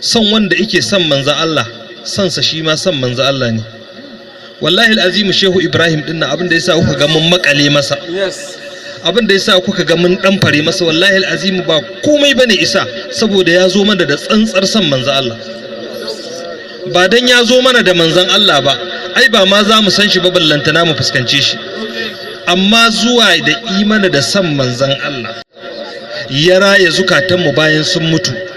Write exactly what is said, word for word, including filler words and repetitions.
son wanda yake son manzan Allah son sa shi ma son manzan Allah ne. Wallahi alazim Shehu Ibrahim din nan abin da yasa kuka ga mun makale masa, abin da yasa kuka ga mun dan fare masa, wallahi alazim ba komai bane isa, saboda ya zo mana da tsantsar son manzan Allah. Ba dan ya zo mana da manzan Allah ba ai ba ma za mu san shi ba, ballantana mu fuskance shi. Amma zuwa da imani da son manzan Allah ya raya zukatanmu bayan sun mutu,